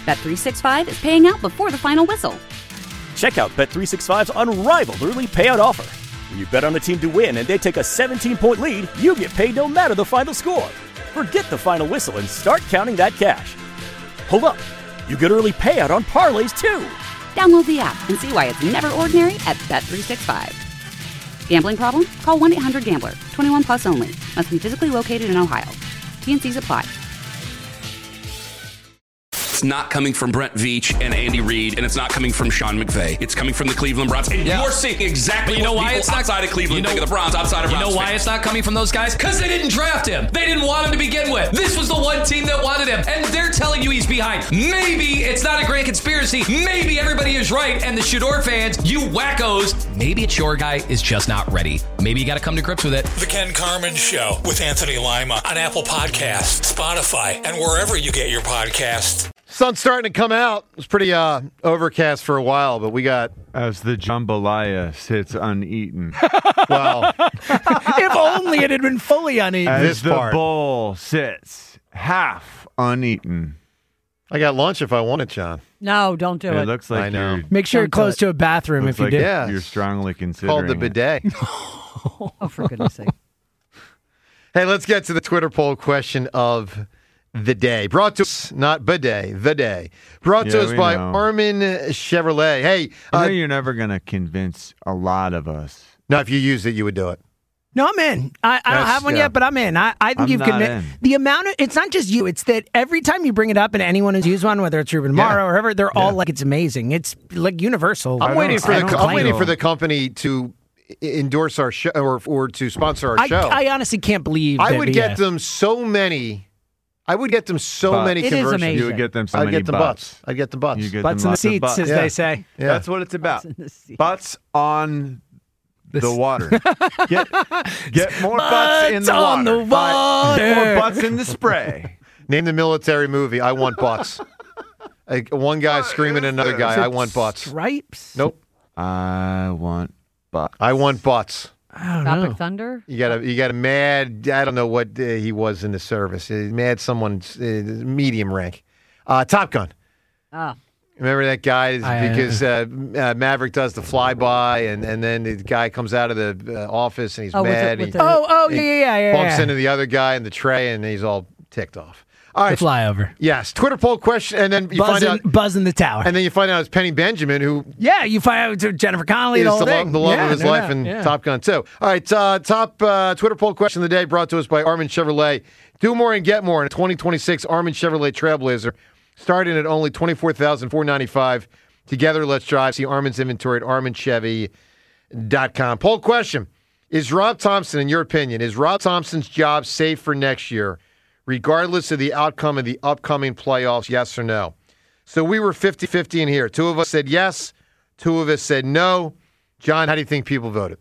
Bet365 is paying out before the final whistle. Check out Bet365's unrivaled early payout offer. When you bet on a team to win and they take a 17-point lead, you get paid no matter the final score. Forget the final whistle and start counting that cash. Hold up. You get early payout on parlays, too. Download the app and see why it's never ordinary at Bet365. Gambling problem? Call 1-800-GAMBLER. 21 plus only. Must be physically located in Ohio. T&Cs apply. It's not coming from Brent Veach and Andy Reid, and it's not coming from Sean McVay. It's coming from the Cleveland Browns. And you're seeing exactly what people outside of Cleveland think of the Browns, outside of Browns. You know why it's not coming from those guys? Because they didn't draft him. They didn't want him to begin with. This was the one team that wanted him, and they're telling you he's behind. Maybe it's not a grand conspiracy. Maybe everybody is right, and the Shador fans, you wackos, maybe it's your guy is just not ready. Maybe you got to come to grips with it. The Ken Carman Show with Anthony Lima on Apple Podcasts, Spotify, and wherever you get your podcasts. Sun's starting to come out. It was pretty overcast for a while, but we got... As the jambalaya sits uneaten. Well... If only it had been fully uneaten. As the bowl sits half uneaten. I got lunch if I want it, John. No, don't do it. It looks like you're... Make sure you're close to a bathroom if you do. Yeah, you're strongly considering called the bidet. Oh, for goodness sake. Hey, let's get to the Twitter poll question of the day. Brought to us, not bidet, the day. Brought to us by Armin Chevrolet. Hey. I know you're never going to convince a lot of us. No, if you used it, you would do it. No, I'm in. I don't have one yet, but I'm in. I think you've convinced. The amount of, it's not just you, it's that every time you bring it up and anyone who's used one, whether it's Ruben Morrow or whoever, they're all like, it's amazing. It's like universal. I'm waiting for the company to endorse our show or to sponsor our show. I honestly can't believe I would get them so many. I would get them so many conversions. Is amazing. You would get them so I'd many get the butts. I'd get the butts. You get butts them in the seats, as they say. Yeah. That's what it's about. Butts on the water. Get more butts in the water. On the water. More butts in the spray. Name the military movie. I want butts. One guy screaming at another guy. I want butts. Stripes? Nope. I want butts. I want butts. I don't know. Tropic Thunder? You got a mad, I don't know what he was in the service. Mad someone's medium rank. Top Gun. Oh. Remember that guy? Because Maverick does the flyby, and then the guy comes out of the office and he's mad. Yeah. Bumps into the other guy in the tray, and he's all ticked off. All right, the flyover. Yes, Twitter poll question, and then you find out Buzz in the tower, and then you find out it's Penny Benjamin who. Yeah, you find out it's Jennifer Connelly. Is the love of his life in Top Gun 2. All right, top Twitter poll question of the day brought to us by Armin Chevrolet. Do more and get more in a 2026 Armin Chevrolet Trailblazer, starting at only $24,495. Together, let's drive. See Armin's inventory at arminchevy.com. Poll question: Is Rob Thompson, in your opinion, is Rob Thompson's job safe for next year, regardless of the outcome of the upcoming playoffs, yes or no? So we were 50-50 in here. Two of us said yes. Two of us said no. John, how do you think people voted?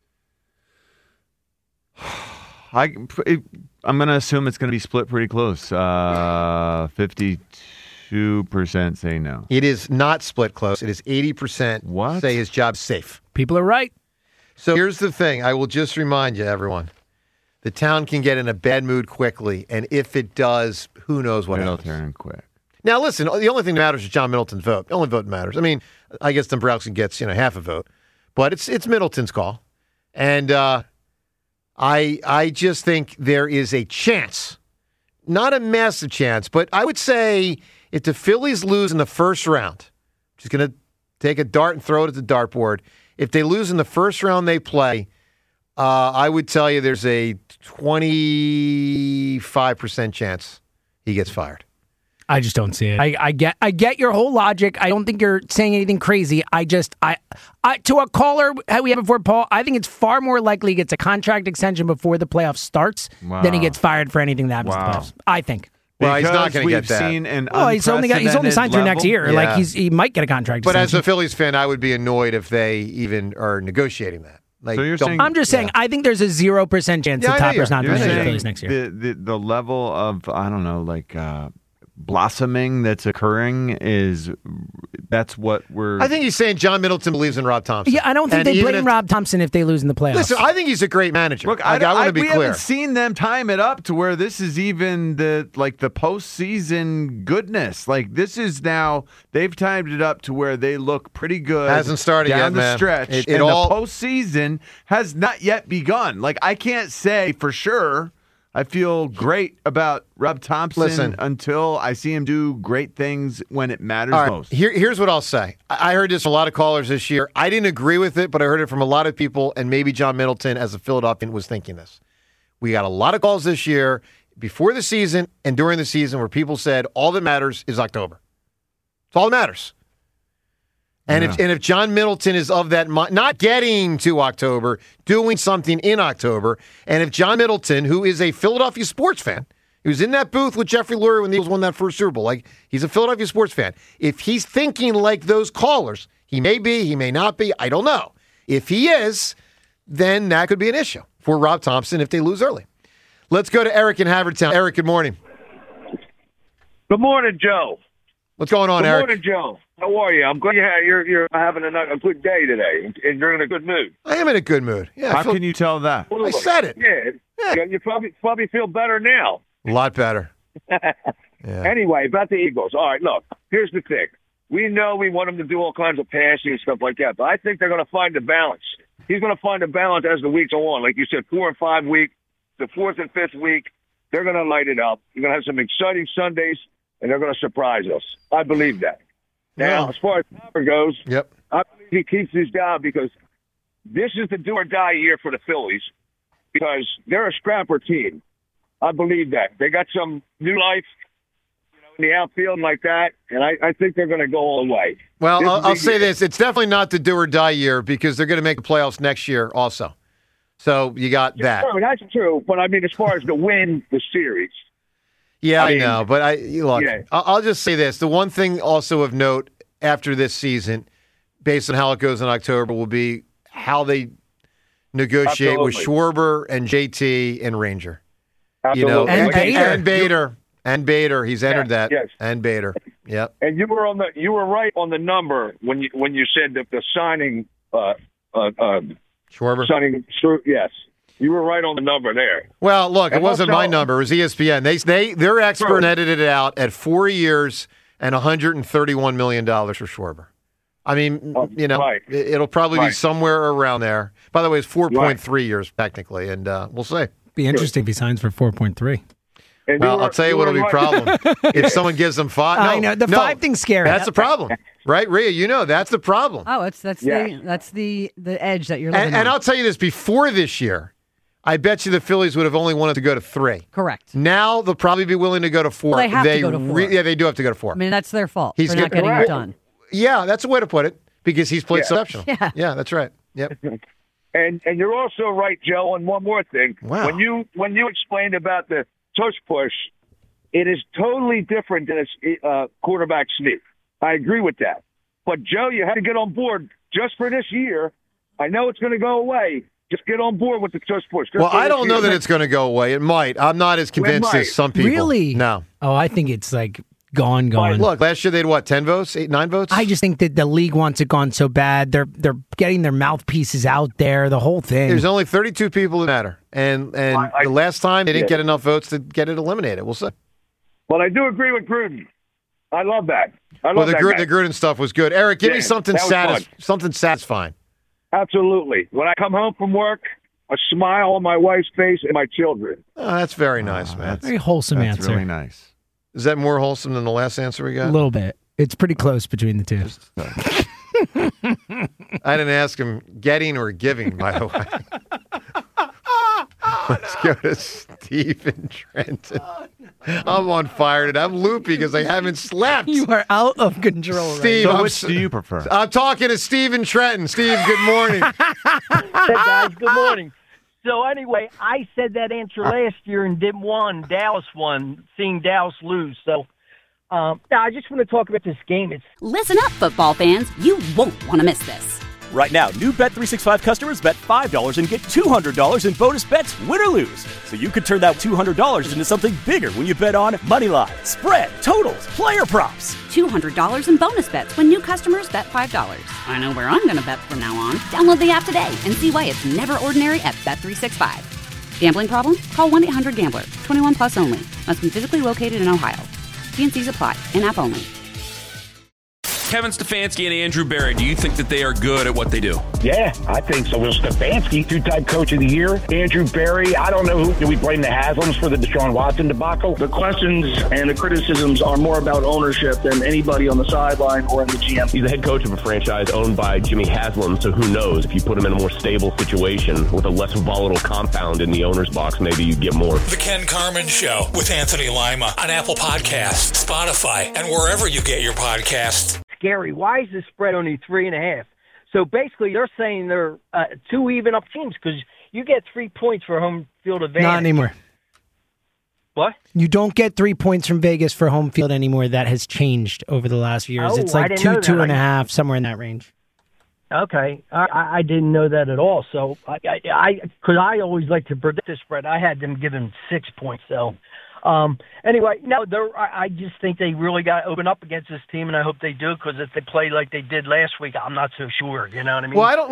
I'm going to assume it's going to be split pretty close. 52% say no. It is not split close. It is 80% say his job's safe. People are right. So here's the thing. I will just remind you, everyone. The town can get in a bad mood quickly, and if it does, who knows what It'll happens. turn quick. Now, listen, the only thing that matters is John Middleton's vote. The only vote that matters. I mean, I guess Dombrowski gets half a vote, but it's Middleton's call. And I just think there is a chance, not a massive chance, but I would say if the Phillies lose in the first round, just going to take a dart and throw it at the dartboard. If they lose in the first round they play, I would tell you there's a 25% chance he gets fired. I just don't see it. I get your whole logic. I don't think you're saying anything crazy. I to a caller we had before, Paul, I think it's far more likely he gets a contract extension before the playoffs starts than he gets fired for anything that happens in the playoffs. I think. Well, he's not going to get that. He's only signed through next year. Yeah. Like he might get a contract But extension. as a Phillies fan, I would be annoyed if they even are negotiating that. Like, so you're saying, I'm just saying, I think there's a 0% chance that Topper's not going to the Phillies next year. The level of, I don't know, like blossoming that's occurring is that's what we're... I think he's saying John Middleton believes in Rob Thompson. Yeah, I don't think they blame Rob Thompson if they lose in the playoffs. Listen, I think he's a great manager. Look, I want to be we clear. haven't seen them time it up to where this is even the postseason goodness. Like, this is now, they've timed it up to where they look pretty good. Hasn't started down yet, the man. stretch. It and all... the postseason has not yet begun. Like, I can't say for sure I feel great about Rob Thompson until I see him do great things when it matters most. Here's what I'll say. I heard this from a lot of callers this year. I didn't agree with it, but I heard it from a lot of people, and maybe John Middleton, as a Philadelphian, was thinking this. We got a lot of calls this year, before the season and during the season, where people said all that matters is October. It's all that matters. And if John Middleton is of that mind, not getting to October, doing something in October, and if John Middleton, who is a Philadelphia sports fan, he was in that booth with Jeffrey Lurie when the Eagles won that first Super Bowl, like he's a Philadelphia sports fan. If he's thinking like those callers, he may be, he may not be, I don't know. If he is, then that could be an issue for Rob Thompson if they lose early. Let's go to Eric in Havertown. Eric, good morning. Good morning, Joe. What's going on, Eric? Good morning, Joe. How are you? I'm glad you're having a good day today, and you're in a good mood. I am in a good mood. Yeah. How can you tell that? I said it. Yeah. You probably feel better now. A lot better. Anyway, about the Eagles. All right, look, here's the thing. We know we want them to do all kinds of passing and stuff like that, but I think they're going to find a balance. He's going to find a balance as the weeks go on. Like you said, 4 and 5 week, the 4th and 5th week, they're going to light it up. You're going to have some exciting Sundays, and they're going to surprise us. I believe that. Now, as far as Howard goes, I believe he keeps his job because this is the do-or-die year for the Phillies because they're a scrapper team. I believe that. They got some new life in the outfield and like that, and I think they're going to go all the way. Well, I'll say this. It's definitely not the do-or-die year because they're going to make the playoffs next year also. So you got that. True, that's true, but I mean as far as to win the series. Yeah, I know, but look, I'll just say this. The one thing also of note after this season, based on how it goes in October, will be how they negotiate with Schwarber and JT and Ranger. Absolutely. You know, and Bader. He's entered that. Yes. And Bader. Yep. And you were right on the number when you said that the signing Schwarber. Yes. You were right on the number there. Well, look, it wasn't my number. It was ESPN. Their expert edited it out at 4 years and $131 million for Schwarber. I mean, it'll probably be somewhere around there. By the way, it's 4.3 years technically, and we'll see. Be interesting if he signs for 4.3. Well, I'll tell you what'll be a problem. If someone gives them 5. No, I know. The 5 thing's scary. That's the problem. Right, Rhea? You know, that's the problem. Oh, that's the edge that you're living on. And I'll tell you this, before this year, I bet you the Phillies would have only wanted to go to 3. Correct. Now they'll probably be willing to go to 4. Well, they have to go to 4. Yeah, they do have to go to 4. I mean, that's their fault for not getting it done. Yeah, that's a way to put it, because he's played so exceptional. Yeah, that's right. Yep. And you're also right, Joe, on one more thing. Wow. When you explained about the tush push, it is totally different than a quarterback sneak. I agree with that. But, Joe, you had to get on board just for this year. I know it's going to go away. Just get on board with the tush push. Well, I don't know that it's going to go away. It might. I'm not as convinced as some people. Really? No. Oh, I think it's like gone. Look, last year they had 10 votes, 9 votes? I just think that the league wants it gone so bad. They're getting their mouthpieces out there, the whole thing. There's only 32 people that matter. And the last time they didn't get enough votes to get it eliminated. We'll see. Well, I do agree with Gruden. I love that. The Gruden stuff was good. Eric, give me something satisfying. Absolutely. When I come home from work, a smile on my wife's face and my children. Oh, that's very nice, man. Very wholesome answer. That's really nice. Is that more wholesome than the last answer we got? A little bit. It's pretty close between the two. I didn't ask him getting or giving, by the way. Let's go to Steve in Trenton. I'm on fire today. I'm loopy because I haven't slept. You are out of control. Steve, so which do you prefer? I'm talking to Steve in Trenton. Steve, good morning. Hey, guys, good morning. So anyway, I said that answer last year and didn't won. Dallas won, seeing Dallas lose. So I just want to talk about this game. Listen up, football fans. You won't want to miss this. Right now, new Bet365 customers bet $5 and get $200 in bonus bets, win or lose. So you could turn that $200 into something bigger when you bet on money line, spread, totals, player props. $200 in bonus bets when new customers bet $5. I know where I'm going to bet from now on. Download the app today and see why it's never ordinary at Bet365. Gambling problem? Call 1-800-GAMBLER. 21 plus only. Must be physically located in Ohio. T&Cs apply. In-app only. Kevin Stefanski and Andrew Berry, do you think that they are good at what they do? Yeah, I think so. Will Stefanski, two-time coach of the year. Andrew Berry, I don't know who. Do we blame the Haslams for the Deshaun Watson debacle? The questions and the criticisms are more about ownership than anybody on the sideline or in the GM. He's the head coach of a franchise owned by Jimmy Haslam, so who knows? If you put him in a more stable situation with a less volatile compound in the owner's box, maybe you get more. The Ken Carman Show with Anthony Lima on Apple Podcasts, Spotify, and wherever you get your podcasts. Scary. Why is the spread only 3.5? So basically, they're saying they're two even up teams because you get 3 points for home field advantage. Not anymore. What? You don't get 3 points from Vegas for home field anymore. That has changed over the last years. It's like 2.5, somewhere in that range. Okay, I didn't know that at all. So because I always like to predict the spread, I had them giving 6 points. So. Anyway, no, I just think they really got to open up against this team, and I hope they do, because if they play like they did last week, I'm not so sure. You know what I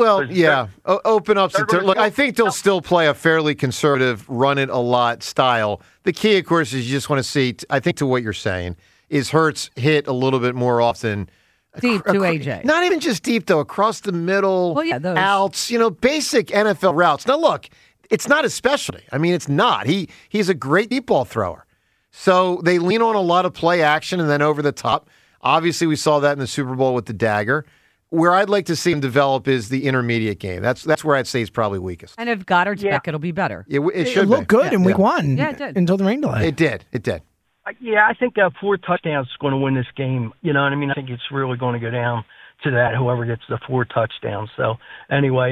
mean? Open up. Look, I think they'll still play a fairly conservative, run-it-a-lot style. The key, of course, is you just want to see, I think to what you're saying, is Hurts hit a little bit more often. Deep to AJ. Not even just deep, though, across the middle, outs, basic NFL routes. Now, look. It's not his specialty. I mean, it's not. He's a great deep ball thrower. So they lean on a lot of play action and then over the top. Obviously, we saw that in the Super Bowl with the dagger. Where I'd like to see him develop is the intermediate game. That's where I'd say he's probably weakest. And if Goddard's back, it'll be better. It should look good in week one. Yeah, it did. Until the rain delay. It did. Yeah, I think 4 touchdowns is going to win this game. You know what I mean? I think it's really going to go down to that, whoever gets the 4 touchdowns. So anyway,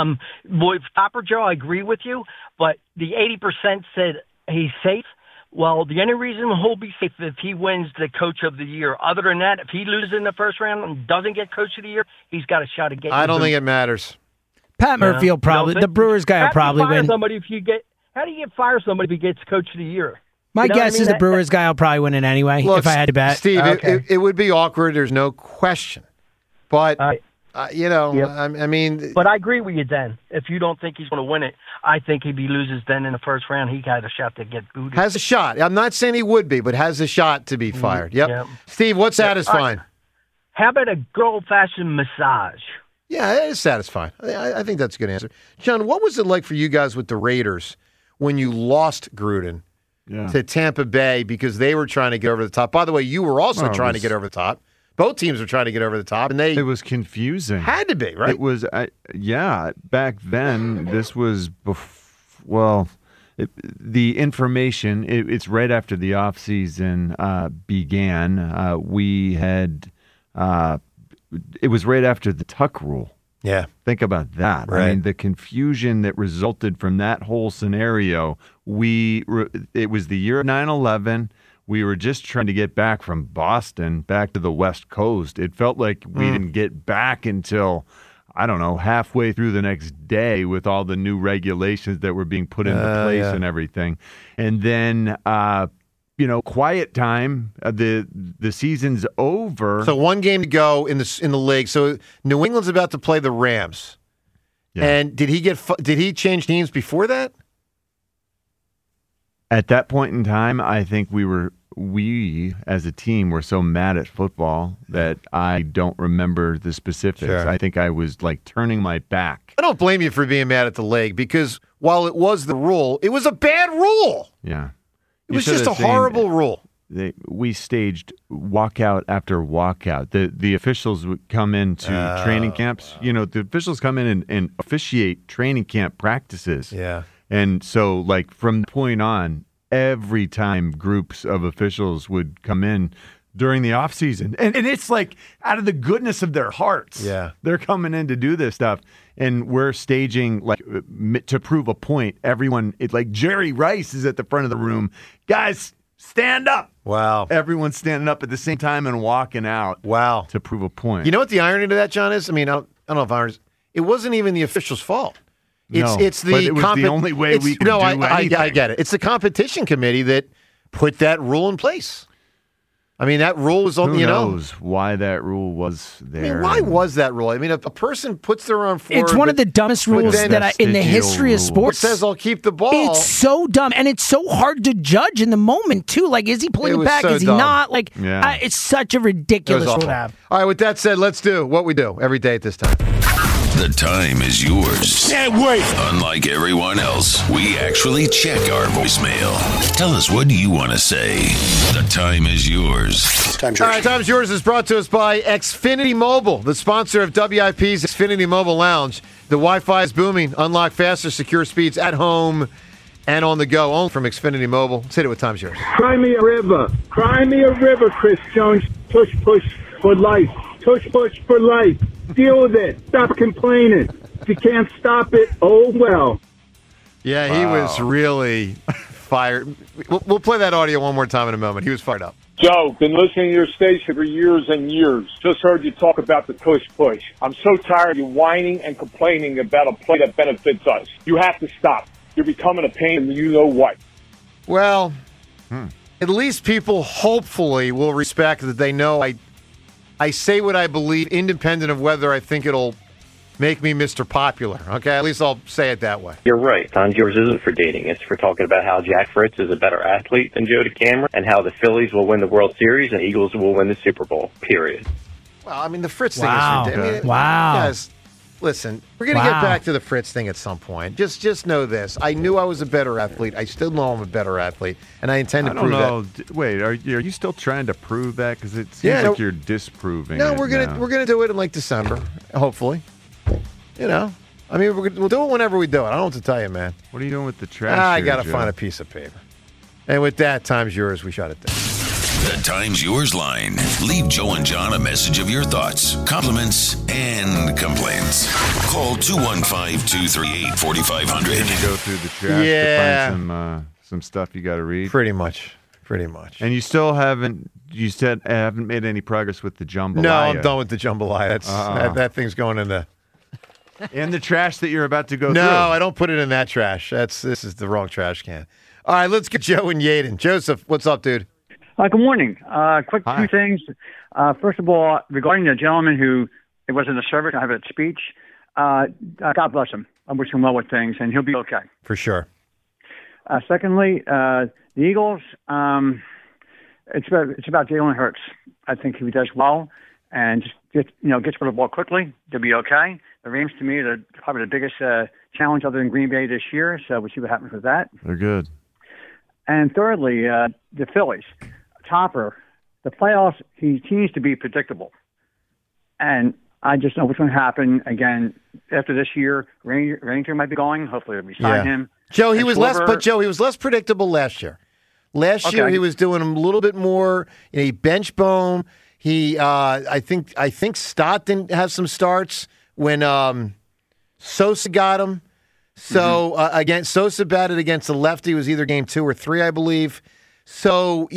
with Topper Joe, I agree with you, but the 80% said he's safe. Well, the only reason he'll be safe if he wins the Coach of the Year. Other than that, if he loses in the first round and doesn't get Coach of the Year, he's got a shot at getting. I don't think it matters. Pat Murphy will probably. The Brewers guy will probably win. How do you fire somebody if he gets Coach of the Year? My guess is the Brewers guy will probably win it anyway. Look, if I had to bet, Steve, it would be awkward. There's no question. But, I mean... But I agree with you, then. If you don't think he's going to win it, I think if he loses then in the first round, he got a shot to get booted. Has a shot. I'm not saying he would be, but has a shot to be fired. Yep. Steve, what's satisfying? How about a good old-fashioned massage? Yeah, it is satisfying. I think that's a good answer. John, what was it like for you guys with the Raiders when you lost Gruden to Tampa Bay because they were trying to get over the top? By the way, you were also trying to get over the top. Both teams were trying to get over the top, and it was confusing. Had to be, right? It was, back then, this was, the information, it's right after the offseason began. We had, it was right after the Tuck rule. Yeah. Think about that. Right. I mean, the confusion that resulted from that whole scenario, it was the year of 9/11. We were just trying to get back from Boston back to the West Coast. It felt like we didn't get back until, I don't know, halfway through the next day with all the new regulations that were being put into place and everything. And then, quiet time. The season's over. So 1 game to go in the league. So New England's about to play the Rams. Yeah. And did he change teams before that? At that point in time, I think we as a team were so mad at football that I don't remember the specifics. Sure. I think I was like turning my back. I don't blame you for being mad at the league because while it was the rule, it was a bad rule. Yeah. It was just a horrible rule. We staged walkout after walkout. The officials would come into training camps. The officials come in and officiate training camp practices. Yeah. And so, like, from the point on, every time groups of officials would come in during the off season, and it's like out of the goodness of their hearts, they're coming in to do this stuff, and we're staging like to prove a point. Everyone, it's like Jerry Rice is at the front of the room, guys, stand up. Wow, everyone's standing up at the same time and walking out. Wow, to prove a point. You know what the irony to that, John, is? I mean, I don't know if it wasn't even the officials' fault. It's but it was the only way we could do anything. I get it. It's the competition committee that put that rule in place. I mean, that rule was on. Who knows why that rule was there? I mean, why was that rule? I mean, a person puts their arm forward. It's one of the dumbest rules that in the history of sports. It says I'll keep the ball. It's so dumb, and it's so hard to judge in the moment too. Like, is he pulling it back? So is he dumb. not? Like, it's such a ridiculous rule to have. All right, with that said, let's do what we do every day at this time. The time is yours. Can't wait. Unlike everyone else, we actually check our voicemail. Tell us, what do you want to say? The time is yours. All right, Time's Yours is brought to us by Xfinity Mobile, the sponsor of WIP's Xfinity Mobile Lounge. The Wi-Fi is booming. Unlock faster, secure speeds at home and on the go. Only from Xfinity Mobile. Let's hit it with Time's Yours. Cry me a river. Cry me a river, Chris Jones. Push for life. Push for life. Deal with it. Stop complaining. If you can't stop it, oh well. Yeah, he was really fired. We'll play that audio one more time in a moment. He was fired up. Joe, been listening to your station for years and years. Just heard you talk about the push. I'm so tired of you whining and complaining about a play that benefits us. You have to stop. You're becoming a pain in the you-know-what. Well, at least people hopefully will respect that they know I say what I believe, independent of whether I think it'll make me Mr. Popular. Okay, at least I'll say it that way. You're right. Time's Yours isn't for dating. It's for talking about how Jack Fritz is a better athlete than Joe DeCamera and how the Phillies will win the World Series and Eagles will win the Super Bowl, period. Well, I mean, the Fritz thing is ridiculous. Guys, listen, we're going to get back to the Fritz thing at some point. Just know this. I knew I was a better athlete. I still know I'm a better athlete, and I intend to prove that. Wait, are you still trying to prove that? Because it seems like you're disproving it. We're gonna do it in like December, hopefully. You know, I mean, we'll do it whenever we do it. I don't know what to tell you, man. What are you doing with the trash? I got to find a piece of paper. And with that, Time's Yours. We shut it down. The Time's Yours line. Leave Joe and John a message of your thoughts, compliments, and complaints. Call 215-238-4500. Can you go through the trash to find some stuff you got to read? Pretty much. And you still haven't made any progress with the jambalaya. No, I'm done with the jambalaya. That thing's going in the... In the trash that you're about to go through. No, I don't put it in that trash. This is the wrong trash can. All right, let's get Joe and Yaden. Joseph, what's up, dude? Good morning. Quick two things. First of all, regarding the gentleman who it was in the service, I have a speech. God bless him. I wish him well with things, and he'll be okay. For sure. Secondly, the Eagles. It's about Jalen Hurts. I think if he does well and just gets rid of the ball quickly, they'll be okay. The Rams, to me, are probably the biggest challenge other than Green Bay this year, so we'll see what happens with that. They're good. And thirdly, the Phillies. Topper, the playoffs, he needs to be predictable. And I just know what's going to happen again after this year. Ranger might be going. Hopefully they'll resign him. Joe, he was less predictable last year. Last year he was doing a little bit more. He bench Bohm. He I think Stott didn't have some starts when Sosa got him. So again, Sosa batted against the lefty. It was either game 2 or 3, I believe. So,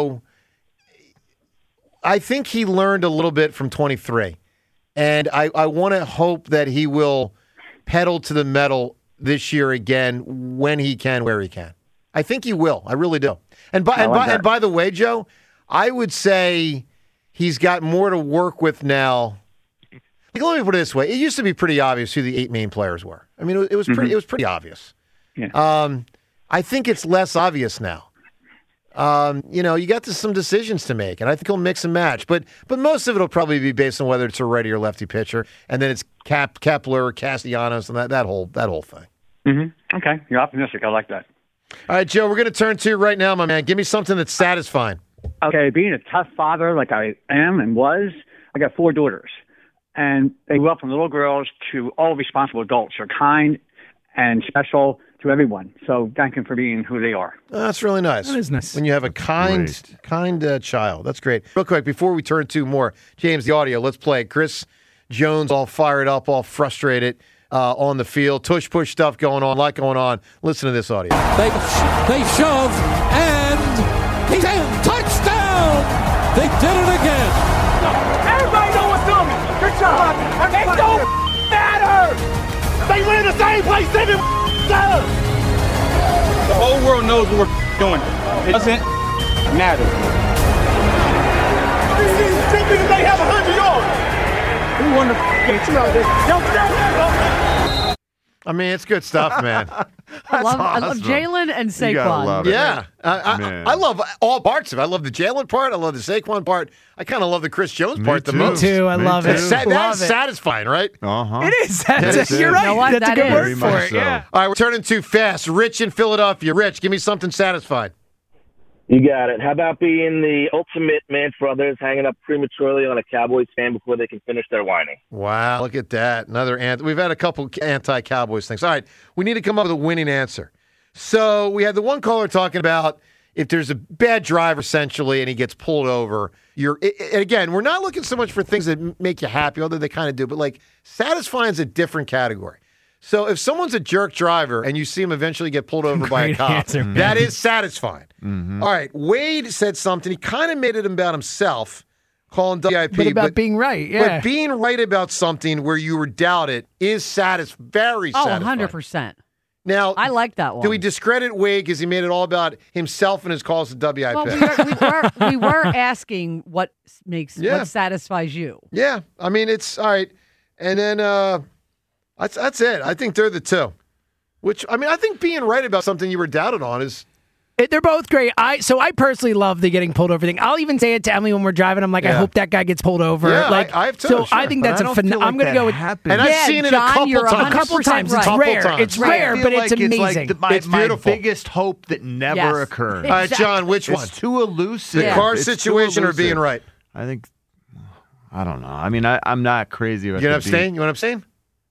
I think he learned a little bit from 23. And I want to hope that he will pedal to the metal this year again when he can, where he can. I think he will. I really do. And by the way, Joe, I would say he's got more to work with now. Let me put it this way. It used to be pretty obvious who the 8 main players were. I mean, it was pretty obvious. Yeah. I think it's less obvious now. You got some decisions to make, and I think he'll mix and match. But most of it will probably be based on whether it's a righty or lefty pitcher, and then it's Kepler, Castellanos, and that whole thing. Mm-hmm. Okay, you're optimistic. I like that. All right, Joe, we're going to turn to you right now, my man. Give me something that's satisfying. Okay, being a tough father like I am and was, I got 4 daughters, and they grew up from little girls to all responsible adults. They're kind and special to everyone. So thank them for being who they are. That's really nice. That is nice. When you have a kind child. That's great. Real quick, before we turn to more, James, the audio, let's play it. Chris Jones all fired up, all frustrated on the field. Tush-push stuff going on, a lot going on. Listen to this audio. They shove, and he's in. Touchdown! They did it again. Everybody know what's doing. Good job. It don't matter. They win the same place every time. The whole world knows what we're doing. It doesn't matter. you won the game. You know this. I mean, it's good stuff, man. I love Jalen and Saquon. Yeah. I love all parts of it. I love the Jalen part. I love the Saquon part. I kind of love the Chris Jones part the most. Me too. I love it. That's satisfying, right? Uh-huh. It is. You're right. You know what? That's a good word for it. So. Yeah. All right, we're turning too fast. Rich in Philadelphia. Rich, give me something satisfying. You got it. How about being the ultimate Manch brothers hanging up prematurely on a Cowboys fan before they can finish their whining? Wow, look at that. We've had a couple anti-Cowboys things. All right, we need to come up with a winning answer. So we had the one caller talking about if there's a bad driver, essentially, and he gets pulled over. Again, we're not looking so much for things that make you happy, although they kind of do, but like satisfying is a different category. So if someone's a jerk driver and you see him eventually get pulled over by a cop, that is satisfying. Mm-hmm. All right, Wade said something. He kind of made it about himself, calling WIP. But about being right, yeah. But being right about something where you were doubted is very satisfying. 100%. Now, I like that one. Do we discredit Wade because he made it all about himself and his calls to WIP? Well, we were asking what satisfies you. Yeah, I mean, it's all right. And then that's it. I think they're the two. Which, I mean, I think being right about something you were doubted on is... They're both great. I personally love the getting pulled over thing. I'll even say it to Emily when we're driving. I'm like, I hope that guy gets pulled over. Yeah, like, I have too. So sure. I think that's I'm going to go with. And I've seen it a couple times. It's rare. It's rare, but it's amazing. It's my biggest hope that never occurs. All right, John, which one? It's too elusive. The car situation or being right? I think. I don't know. I mean, I'm not crazy about. You want to abstain? You want to abstain?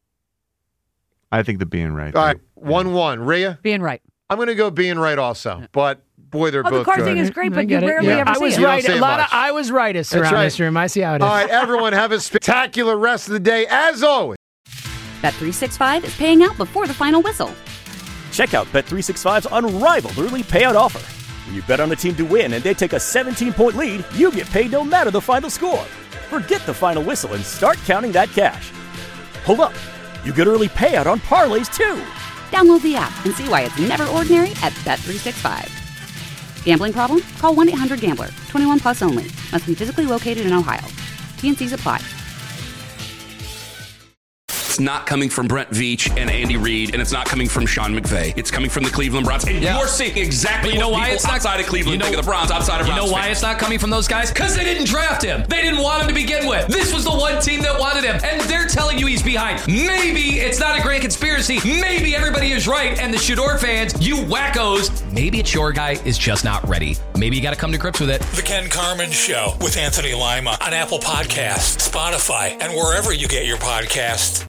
I think the being right. All right, 1-1. Rhea? Being right. I'm going to go being right also, but boy, they're both the car good. thing is great, but you rarely ever see it. I was rightest around this room. I see how it is. All right, everyone, have a spectacular rest of the day, as always. Bet365 is paying out before the final whistle. Check out Bet365's unrivaled early payout offer. When you bet on a team to win and they take a 17-point lead, you get paid no matter the final score. Forget the final whistle and start counting that cash. Hold up. You get early payout on parlays, too. Download the app and see why it's never ordinary at Bet365. Gambling problem? Call 1-800-GAMBLER. 21 plus only. Must be physically located in Ohio. T&Cs apply. It's not coming from Brent Veach and Andy Reid, and it's not coming from Sean McVay. It's coming from the Cleveland Browns. And you're seeing exactly what people outside of Cleveland think of the Browns, outside of Browns. You know why it's not coming from those guys? Because they didn't draft him. They didn't want him to begin with. This was the one team that wanted him, and they're telling you he's behind. Maybe it's not a grand conspiracy. Maybe everybody is right, and the Shador fans, you wackos, maybe it's your guy is just not ready. Maybe you got to come to grips with it. The Ken Carman Show with Anthony Lima on Apple Podcasts, Spotify, and wherever you get your podcasts.